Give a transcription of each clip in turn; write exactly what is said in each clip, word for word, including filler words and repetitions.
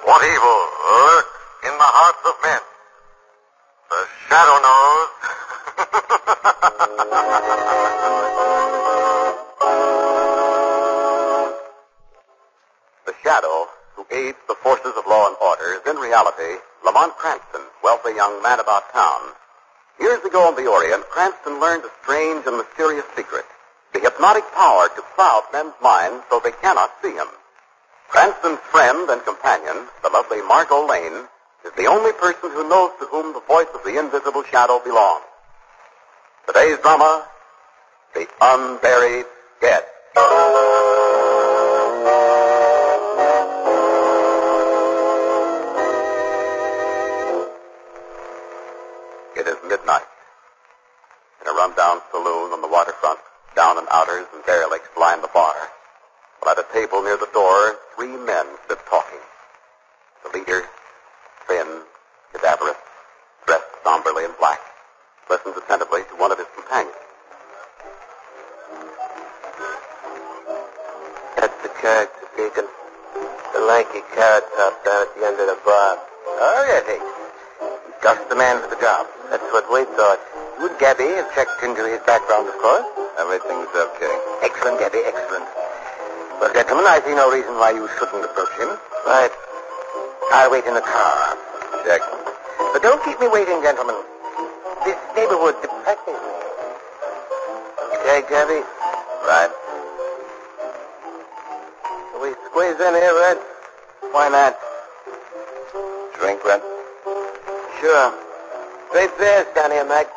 What evil lurks in the hearts of men? The Shadow knows. The Shadow, who aids the forces of law and order, is in reality Lamont Cranston, wealthy young man about town. Years ago in the Orient, Cranston learned a strange and mysterious secret, the hypnotic power to cloud men's minds so they cannot see him. Cranston's friend and companion, the lovely Margot Lane, is the only person who knows to whom the voice of the invisible Shadow belongs. Today's drama, The Unburied Dead. It is midnight. In a rundown saloon on the waterfront, down and outers and derelicts line the bar. While at a table near the door, three men sit talking. The leader, thin, cadaverous, dressed somberly in black, listens attentively to one of his companions. That's the character, Deacon. The lanky carrot top down at the end of the bar. Oh, yes, he. He's just the man for the job. That's what we thought. You and Gabby have checked into his background, of course. Everything's okay. Excellent, Gabby, excellent. Well, gentlemen, I see no reason why you shouldn't approach him. Right. I'll wait in the car. Check. But don't keep me waiting, gentlemen. This neighborhood depresses me. Okay, Gabby? Right. Can we squeeze in here, Red? Why not? Drink, Red? Sure. Great beers down here, Mac.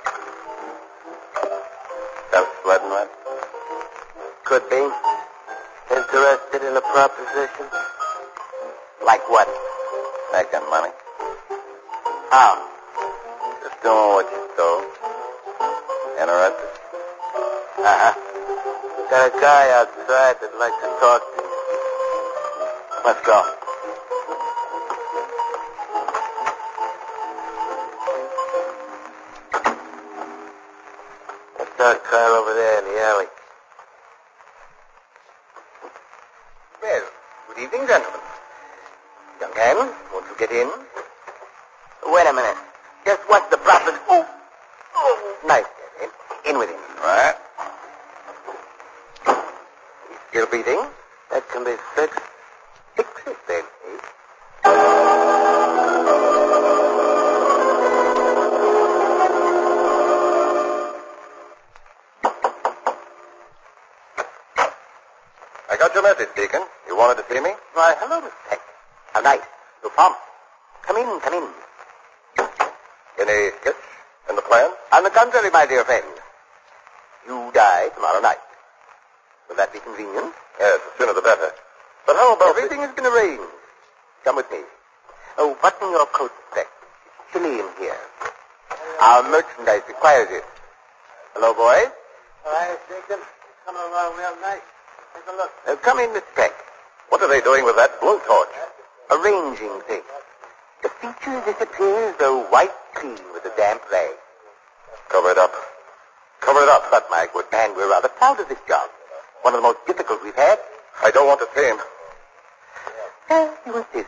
Self-sweating, Red? Could be. Interested in a proposition? Like what? Making money. How? Just doing what you told. Interested? Uh-huh. Got a guy outside that'd like to talk to you. Let's go. Let's start car over there in the alley. Well, good evening, gentlemen. Young man, won't you get in? Wait a minute. Just what's the proper... Oh! Oh! Nice, Gabby. In with him. Right. He's still breathing? That can be fixed. Fix it, then, eh? I got your message, Deacon. You wanted to see me? Why, hello, Mister Peck. How nice. So prompt. Come in, come in. Any hitch in the plan? On the contrary, my dear friend. You die tomorrow night. Will that be convenient? Yes, the sooner the better. But how about... Everything has been arranged. Come with me. Oh, button your coat, Peck. It's chilly in here. Our merchandise requires it. Hello, boys. Hi, Deacon. It's coming along real nice. Take a look. Uh, come in, Mister Peck. What are they doing with that blowtorch? Arranging things. The feature disappears, though white clean with a damp rag. Cover it up. Cover it up. But, my good man, we're rather proud of this job. One of the most difficult we've had. I don't want to see him. Uh, you insist.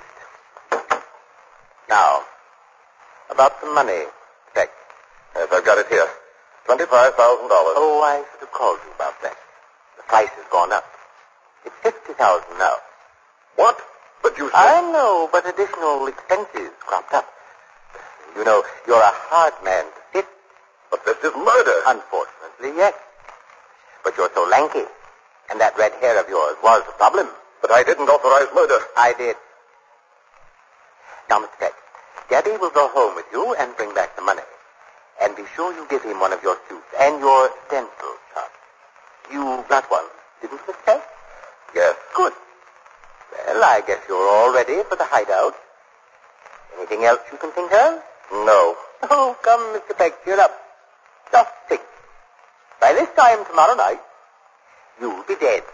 Now, about the money, Peck. Yes, I've got it here. Twenty-five thousand dollars. Oh, I should have called you about that. The price has gone up. It's fifty thousand now. What? But you said... I know, but additional expenses cropped up. You know, you're a hard man to fit. But this is murder. Unfortunately, yes. But you're so lanky, and that red hair of yours was a problem. But I didn't authorize murder. I did. Now, Mister Peck, Gabby will go home with you and bring back the money. And be sure you give him one of your suits and your stencil shot. You got one, didn't you, Mister Peck? Yes. Good. Well, I guess you're all ready for the hideout. Anything else you can think of? No. Oh, come, Mister Peck, cheer up. Just think. By this time tomorrow night, you'll be dead.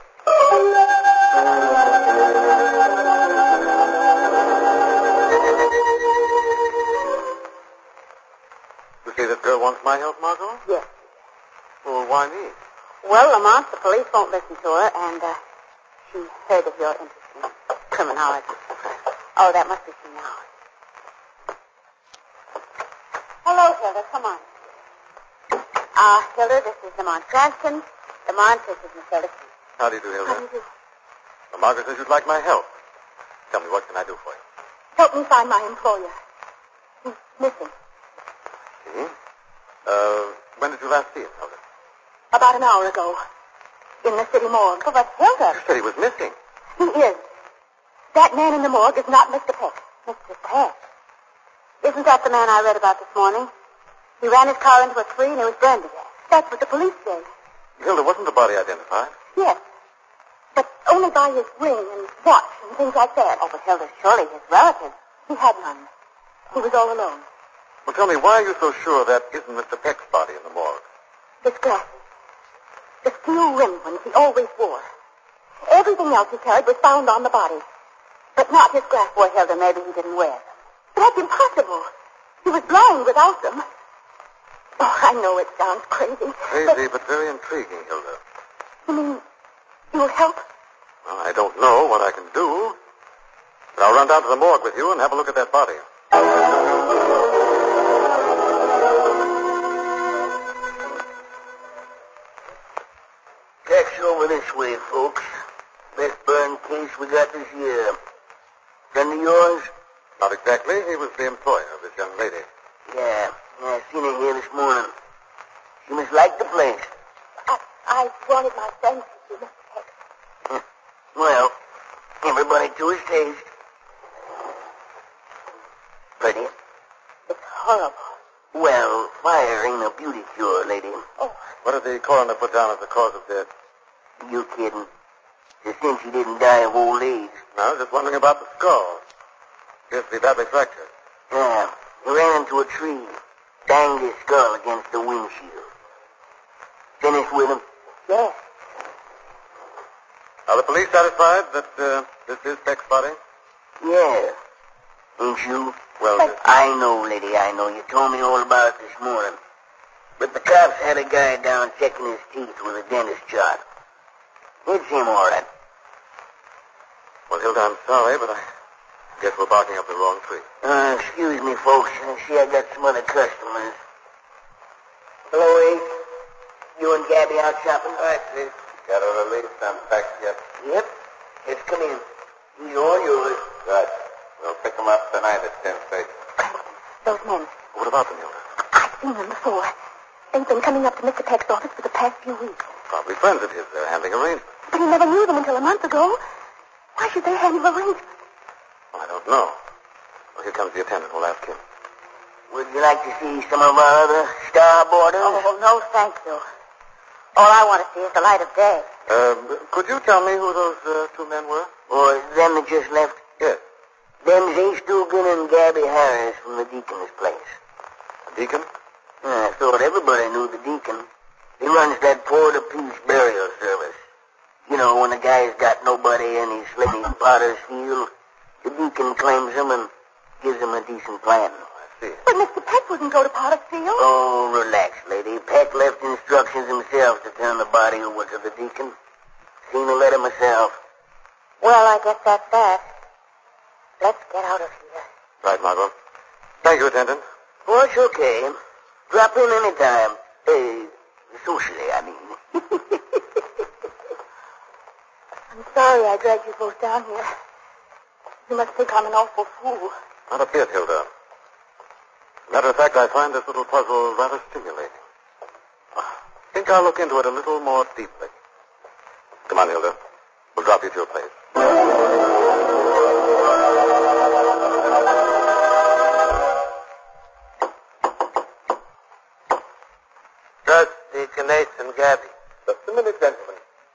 You say this girl wants my help, Margot? Yes. Well, why me? Well, Lamont, the police won't listen to her, and uh, she's heard of your interest in criminology. Oh, that must be she now. Hello, Hilda. Come on. Ah, uh, Hilda, this is Lamont Cranston. Lamont, this is Miss Hilda Keith. How do you do, Hilda? How do you do? Well, Margaret says you'd like my help. Tell me, what can I do for you? Help me find my employer. He's missing. See? Uh, when did you last see him, Hilda? About an hour ago. In the city morgue. Oh, but Hilda... You said he was missing. He is. That man in the morgue is not Mister Peck. Mister Peck? Isn't that the man I read about this morning? He ran his car into a tree and it was burned to death. That's what the police say. Hilda, wasn't the body identified? Yes. But only by his ring and watch and things like that. Oh, but Hilda, surely his relatives. He had none. He was all alone. Well, tell me, why are you so sure that isn't Mister Peck's body in the morgue? His glasses. The steel-rimmed ones he always wore. Everything else he carried was found on the body. But not his glasses. Poor Hilda, maybe he didn't wear them. But that's impossible. He was blind without them. Oh, I know it sounds crazy. Crazy, but, but very intriguing, Hilda. You mean you'll help? Well, I don't know what I can do. But I'll run down to the morgue with you and have a look at that body. Tax over this way, folks. Best burn case we got this year. Friend of yours? Not exactly. He was the employer of this young lady. Yeah. Yeah, I seen her here this morning. She must like the place. I, I wanted my friend to see Mister Peck. Well, everybody to his taste. Pretty? It's horrible. Well, fire ain't a beauty cure, lady. Oh. What did the coroner put down as the cause of death? You kidding? Just since she didn't die of old age. No, I was just wondering about the skull. Appears to be badly fractured. Yeah, he ran into a tree. Banged his skull against the windshield. Finished with him? Yes. Are the police satisfied that uh, this is Peck's body? Yeah. Ain't you? Well, but... uh, I know, lady, I know. You told me all about it this morning. But the cops had a guy down checking his teeth with a dentist chart. It's him, all right. Well, Hilda, I'm sorry, but I guess we're barking up the wrong tree. Uh, excuse me, folks. I see I got some other customers. Hello, Ace. You and Gabby out shopping? All right, please. Got a release on back yet? Yep. Let's come in. He's all yours. Good. We'll pick them up tonight at ten thirty. Those men. What about them, Hilda? I've seen them before. They've been coming up to Mister Peck's office for the past few weeks. Probably friends of his. They're handling arrangements. But he never knew them until a month ago. Why should they handle arrangements? I don't know. Well, here comes the attendant. We'll ask him. Would you like to see some of our other star boarders? Oh, no, thank you. All I want to see is the light of day. Uh, could you tell me who those uh, two men were? Or them that just left? Yes. Them's Ace Dugan and Gabby Harris from the Deacon's place. The deacon? I thought everybody knew the Deacon. He runs that Port-a-Peace burial service. You know, when a guy's got nobody and he's living in Potter's Field, the Deacon claims him and gives him a decent plan. I see. But Mister Peck wouldn't go to Pottersfield. Oh, relax, lady. Peck left instructions himself to turn the body over to the Deacon. Seen the letter myself. Well, I guess that's that. Let's get out of here. Right, Margot. Thank you, attendant. Oh, it's okay. Drop in any time. Uh, socially, I mean. I'm sorry I dragged you both down here. You must think I'm an awful fool. Not a bit, Hilda. Matter of fact, I find this little puzzle rather stimulating. I think I'll look into it a little more deeply. Come on, Hilda. We'll drop you to your place. Just Deacon Ace and Gabby. Just a minute, gentlemen.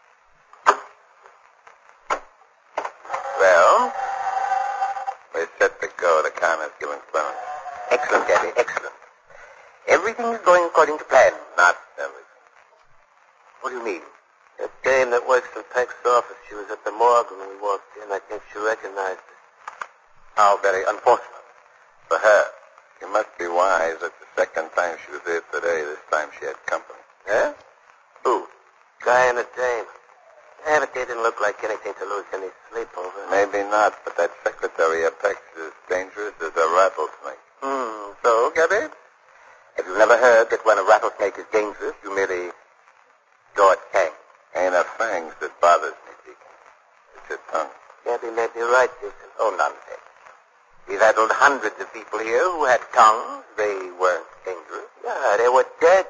Well? We're set to go. The coroner's given clearance. Excellent, Gabby, excellent. Everything is going according to plan. Not everything. What do you mean? The dame that works in Peck's office, she was at the morgue when we walked in. I think she recognized us. How very unfortunate for her. You must be wise. That's the second time she was here today. This time she had company. Yeah? Who? Guy and a dame. Yeah, but they didn't look like anything to lose any sleep over. Maybe not, but that secretary of Peck's is dangerous as a rattlesnake. Hmm. So, Gabby, have you never heard that when a rattlesnake is dangerous, you merely draw its fangs? Ain't a fangs that bothers me, Deacon. It's a tongue. Gabby may be right, Deacon. Oh, nonsense. We've handled hundreds of people here who had tongues. They weren't dangerous. Yeah, they were dead.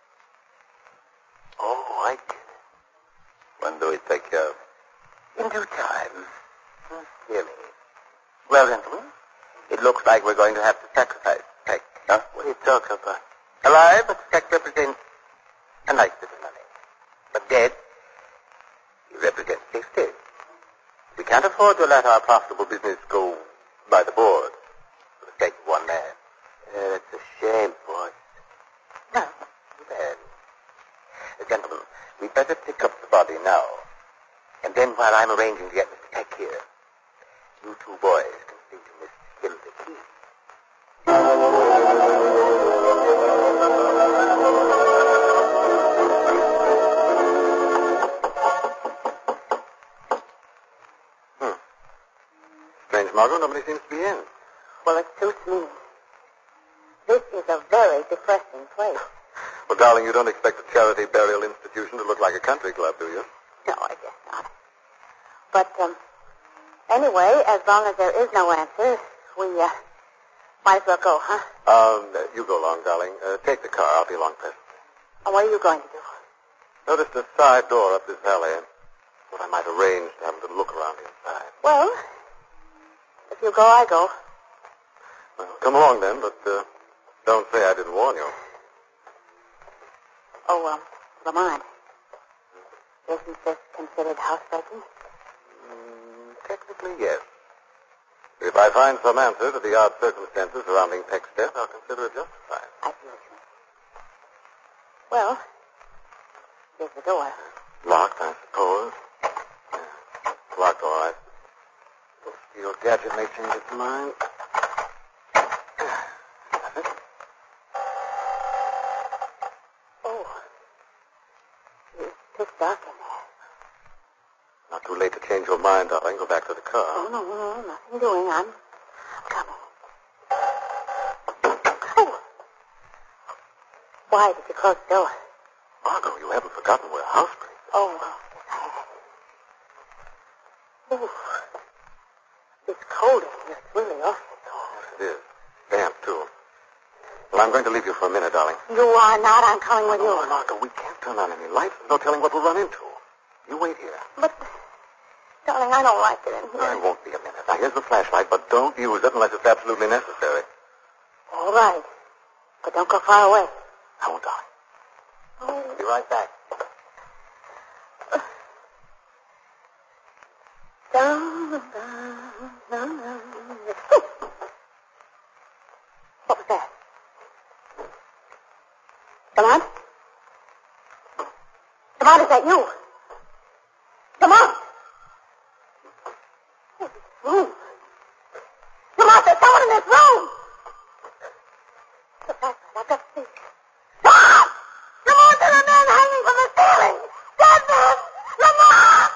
Oh, I get it. When do we take care of it? In due time. Hmm, Really. Well, gentlemen, it looks like we're going to have to sacrifice Peck. Huh? What are you talking about? Alive, but Peck represents a nice bit of money. But dead, he represents safety. We can't afford to let our profitable business go by the board for the sake of one man. Yeah, that's a shame, boss. No, too bad. Uh, gentlemen, we'd better pick up the body now. And then while I'm arranging to get Mister Peck here, you two boys can see to Miss Hilda Key. Hmm. Strange, Margot. Nobody seems to be in. Well, it's too soon. This is a very depressing place. Well, darling, you don't expect a charity burial institution to look like a country club, do you? No, I guess not. But, um, anyway, as long as there is no answer, we, uh, might as well go, huh? Um, uh, you go along, darling. Uh, take the car. I'll be along presently. And what are you going to do? Noticed a side door up this alley. Thought I might arrange to have a little look around the inside. Well, if you go, I go. Well, come along then, but uh, don't say I didn't warn you. Oh, um, Lamont. Isn't this considered housebreaking? Mm, technically, yes. If I find some answer to the odd circumstances surrounding Peck's death, I'll consider it justified. I see what you mean. Well, here's the door. Locked, I suppose. Yeah. Locked, all right. The steel gadget may change its mind. Oh. It's pitch dark in there. Not too late to change your mind, darling. Go back to the car. Oh, no, no, nothing doing. I'm coming. Oh. Why did you close the door? Margot, you haven't forgotten we're housebreakers. Oh, well, yes, I have. Ooh. It's cold in here. It's really awfully cold. Yes, it is. Damp, too. Well, I'm going to leave you for a minute, darling. You are not. I'm coming with No, you. Margot, we can't turn on any lights. There's no telling what we'll run into. You wait here. But, darling, I don't like it in here. I won't be a minute. Now, here's the flashlight, but don't use it unless it's absolutely necessary. All right. But don't go far away. I won't, darling. Oh. Be right back. Dun, dun, dun, dun. What was that? Lamont? Lamont, is that you? Lamont! Oh, this room. Lamont, there's someone in this room! The flashlight, I've got to see. Lamont! Lamont, there's a man hanging from the ceiling! Dead man! Lamont!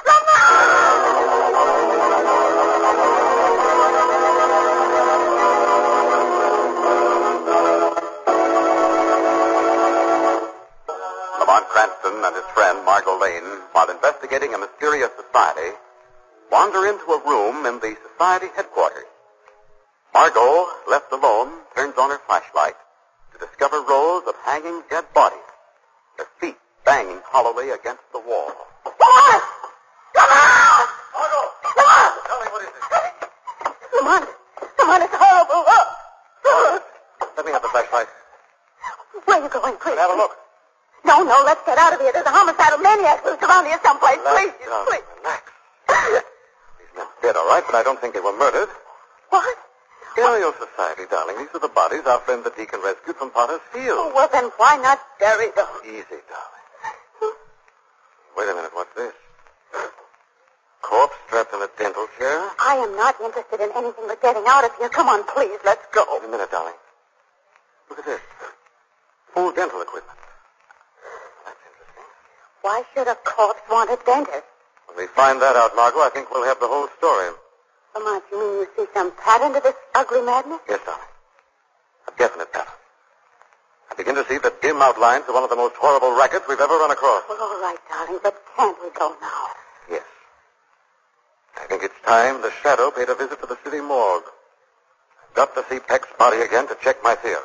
Lamont Cranston and his friend, Margot Lane, while investigating a mysterious society, wander into a room in the society headquarters. Margot, left alone, turns on her flashlight to discover rows of hanging dead bodies, their feet banging hollowly against the wall. Lamont! Lamont! Margot! Lamont! Tell me, what is it? Lamont! Lamont, it's horrible. Look! Look! Let me have the flashlight. Where are you going, please? Have a look. No, no, let's get out of here. There's a homicidal maniac loose around here someplace. Relax, Please, darling, please. relax. These men are dead, all right, but I don't think they were murdered. What? Burial Society, darling. These are the bodies our friend the deacon rescued from Potter's Field. Oh, well, then why not bury them? Easy, darling. Wait a minute, what's this? Corpse strapped in a dental chair? I am not interested in anything but getting out of here. Come on, please, let's go. Wait a minute, darling. Look at this. Full dental equipment. That's interesting. Why should a corpse want a dentist? When we find that out, Margot, I think we'll have the whole story. Lamont, you mean you see some pattern to this ugly madness? Yes, darling. A definite pattern. I begin to see the dim outlines of one of the most horrible rackets we've ever run across. Well, all right, darling, but can't we go now? Yes. I think it's time the Shadow paid a visit to the city morgue. I've got to see Peck's body again to check my theory.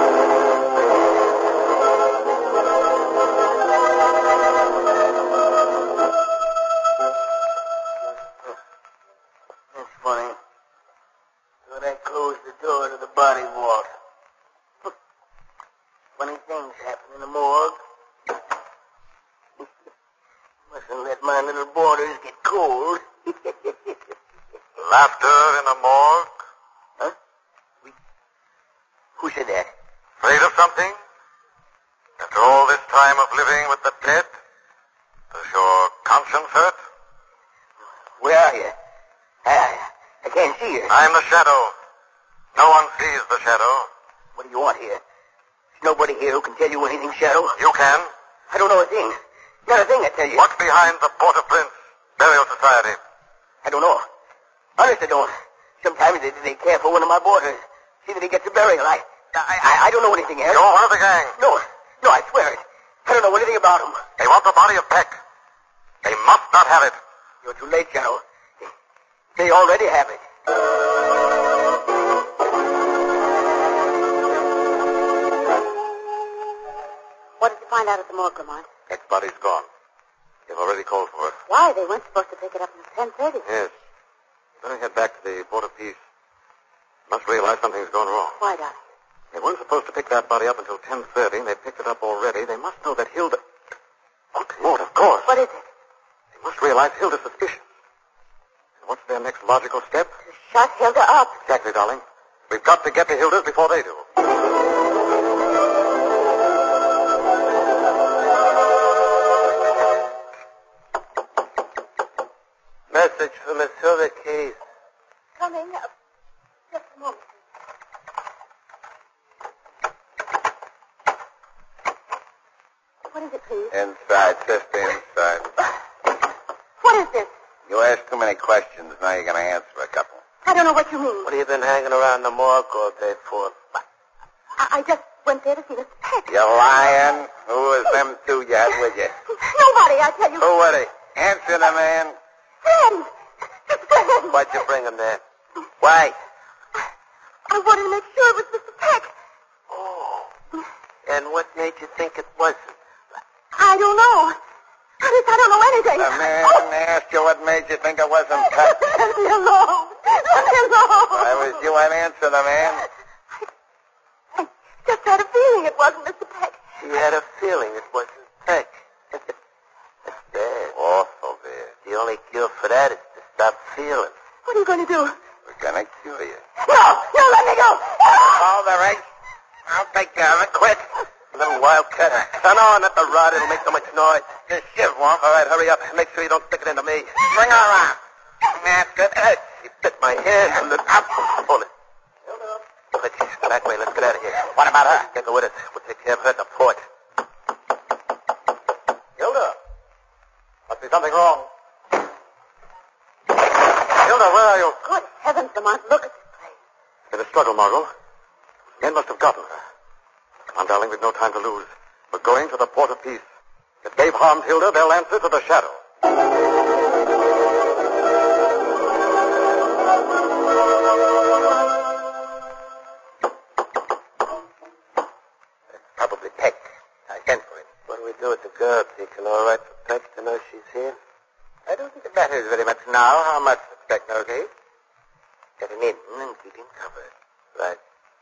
That's funny. Thought I closed the door to the body vault. Funny things happen in the morgue. Mustn't let my little boarders get cold. Laughter in the morgue? Huh? We... Who said that? Afraid of something? After all this time of living with the dead? Does your conscience hurt? Where are you? I, I can't see you. I'm the Shadow. No one sees the Shadow. What do you want here? There's nobody here who can tell you anything, Shadow. You can. I don't know a thing. Not a thing, I tell you. What's behind the Port-au-Prince Burial Society? I don't know. Honest, I don't. Sometimes they, they care for one of my boarders. See that he gets a burial. I, I, I, I don't know anything else. You're one of the gang. No, no, I swear it. I don't know anything about him. They want the body of Peck. They must not have it. You're too late, Shadow. They, they already have it. What did you find out at the morgue, Lamont? Peck's body's gone. They've already called for it. Why? They weren't supposed to pick it up until ten thirty. Yes. Better head back to the Port of Peace. Must realize something's gone wrong. Why, darling? They weren't supposed to pick that body up until ten thirty, and they picked it up already. They must know that Hilda... Good Lord, of course. What is it? They must realize Hilda's suspicious. And what's their next logical step? To shut Hilda up. Exactly, darling. We've got to get to Hilda's before they do. Message for Miss Hilda Case. Coming. Uh, just a moment. What is it, please? Inside, sister, inside. What is this? You asked too many questions. Now you're going to answer a couple. I don't know what you mean. What have you been hanging around the morgue all day for? I, I just went there to see Mister Peck. You're lying. Who was them two you had with you? Nobody, I tell you. Who were they? Answer the man. Friends. Just friends. Why'd you bring him there? Why? I wanted to make sure it was Mister Peck. Oh. And what made you think it wasn't? I don't know. Honest, I don't know anything. The man Oh. asked you what made you think it wasn't Peck. Let me alone. Let me alone. I was you and answer the man. I just had a feeling it wasn't Mister Peck. She had a feeling it wasn't Peck. That's bad. Awful bad. The only cure for that is to stop feeling. What are you going to do? We're going to cure you. No, no, let me go. All the right. I'll take care of it. Quick. Little wildcat. Turn on at the rod. It'll make so much noise. This shiv won't. All right, hurry up. Make sure you don't stick it into me. Bring her around. That's good. Hey, she bit my hand from the top. Hold it. Quick, that way. Let's get out of here. What about her? Take her with us. We'll take care of her at the port. Hilda. Must be something wrong. Hilda, where are you? Good heavens, Lamont, look at this place. In a struggle, Margot. Men must have gotten her. Come on, darling, we've no time to lose. We're going to the Port of Peace. If they've harmed Hilda, they'll answer to the Shadow. It's probably Peck. I sent for him. What do we do with the girl, Deacon? All right for Peck to know she's here? I don't think it matters very much now how much the Peck knows, eh? Get him in and keep him covered. Right.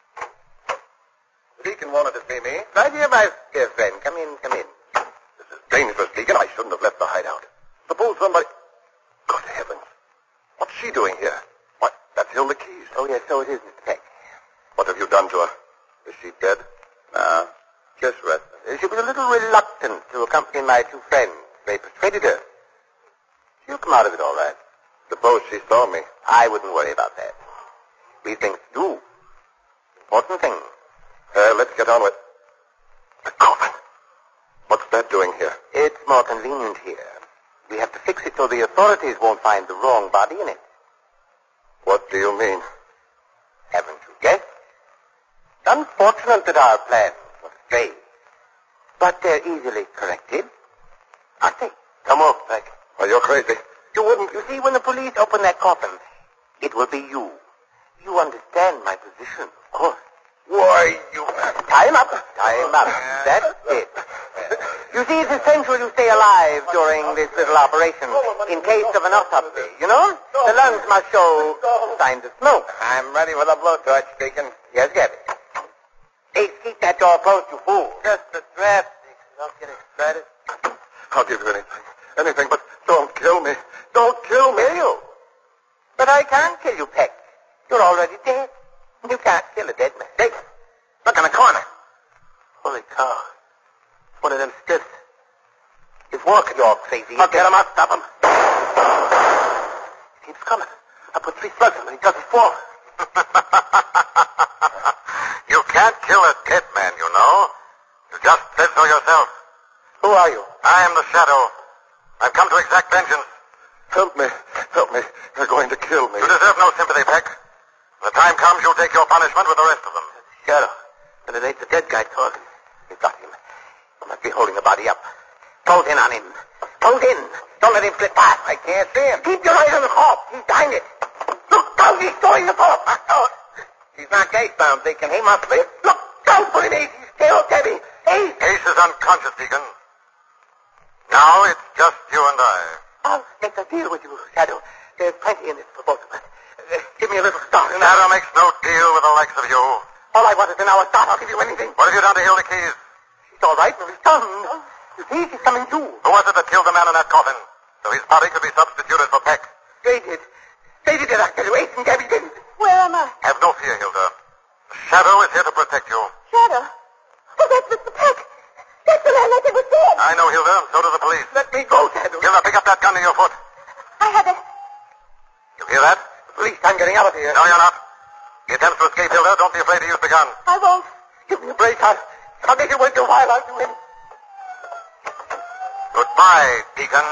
The Deacon wanted to see me. Right here, my dear friend. Come in, come in. This is dangerous, Deacon. I shouldn't have left the hideout. Suppose somebody... Good heavens. What's she doing here? What? That's Hilda Keys. Oh, yes, so it is, Mister Peck. What have you done to her? Is she dead? No, just restless. She was a little reluctant to accompany my two friends. They persuaded her. She'll come out of it all right. Suppose she saw me. I wouldn't worry about that. We things to do. Important thing. Uh, let's get on with... The coffin. What's that doing here? It's more convenient here. We have to fix it so the authorities won't find the wrong body in it. What do you mean? Haven't you guessed? It's unfortunate that our plans were strayed. But they're easily corrected, aren't they? Come off, Beck. Well, you're crazy. You wouldn't. You see, when the police open that coffin, it will be you. You understand my position, of course. Why, you... Time up. Time up. That's it. You see, it's essential you stay alive during this little operation in case of an autopsy, you know? The lungs must show signs of smoke. I'm ready for the blowtorch, Deacon. Yes, get it. Hey, keep that door closed, you fool. Just a draft, Deacon. Don't get excited. I'll give you anything. Anything, but don't kill me. Don't kill me. Kill you? But I can't kill you, Peck. You're already dead. You can't kill a dead man. Hey, look in the corner. Holy cow. One of them stiffs. He's walking, you're crazy. I'll get him. I'll stop him. He keeps coming. I put three slugs in him and he doesn't fall. You can't kill a dead man, you know. You just said so yourself. Who are you? I am the Shadow. I've come to exact vengeance. Help me. Help me. They're going to kill me. You deserve no sympathy, Peck. When the time comes, you'll take your punishment with the rest of them. Shadow. And it ain't the dead guy talking. You've got him. You must be holding the body up. Close in on him. Close in. Don't let him slip past. I can't see him. Keep your eyes on the corpse. He's behind it. Look down. He's throwing the corpse. Oh. He's not case-bound, Deacon. He must be. Look down for him, Ace. He's still Debbie. Ace. Ace is unconscious, Deacon. Now it's just you and I. I'll make a deal with you, Shadow. There's plenty in this for both of us. Uh, give me a little start. Shadow makes no deal with the likes of you. All I want is an hour's start. I'll give you anything. What have you done to Hilda Keys? She's all right, but she's done. You see, she's coming too. Who was it that killed the man in that coffin? So his body could be substituted for Peck. They did. They did it, I tell you. Ace and Debbie didn't. Where am I? Have no fear, Hilda. The Shadow is here to protect you. Shadow. Oh, that's Mister Peck. That's the man that was dead. I know, Hilda, and so do the police. Let me go, Shadow. Hilda, pick up that gun in your foot. I have it. You hear that? Police, I'm getting out of here. No, you're not. He attempts to escape, Hilda. Don't be afraid to use the gun. I won't. Give me a break. I'll, I'll make it worth your while. I'll do it. Goodbye, Deacon.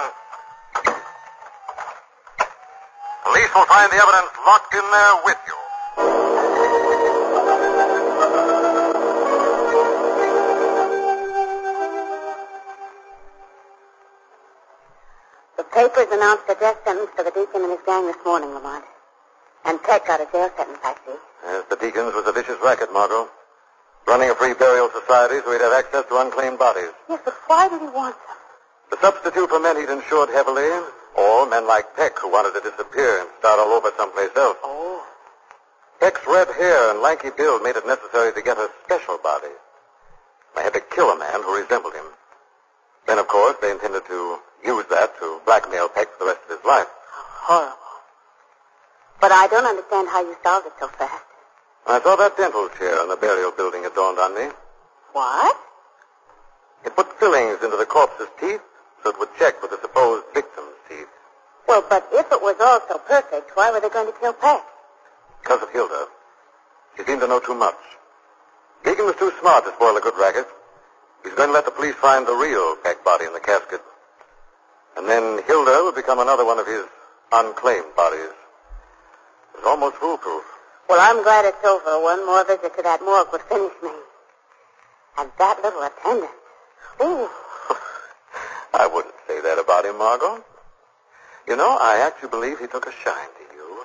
Police will find the evidence locked in there with you. The papers announced a death sentence for the deacon and his gang this morning, Lamont. And Peck got a jail sentence, I see. Yes, the Deacon's was a vicious racket, Margot. Running a free burial society so he'd have access to unclaimed bodies. Yes, but why did he want them? To substitute for men he'd insured heavily, or men like Peck who wanted to disappear and start all over someplace else. Oh. Peck's red hair and lanky build made it necessary to get a special body. They had to kill a man who resembled him. Then, of course, they intended to use that to blackmail Peck for the rest of his life. Horrible. But I don't understand how you solved it so fast. I saw that dental chair in the burial building. It dawned on me. What? It put fillings into the corpse's teeth so it would check with the supposed victim's teeth. Well, but if it was all so perfect, why were they going to kill Peck? Because of Hilda. She seemed to know too much. Deacon was too smart to spoil a good racket. He's going to let the police find the real Peck body in the casket. And then Hilda would become another one of his unclaimed bodies. It was almost foolproof. Well, I'm glad it's over. One more visit to that morgue would finish me. And that little attendant. Ooh. I wouldn't say that about him, Margot. You know, I actually believe he took a shine to you.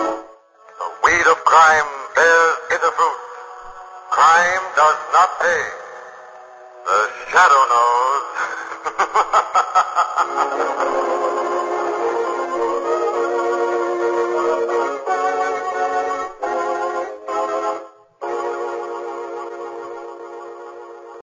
The weed of crime bears bitter fruit. Crime does not pay.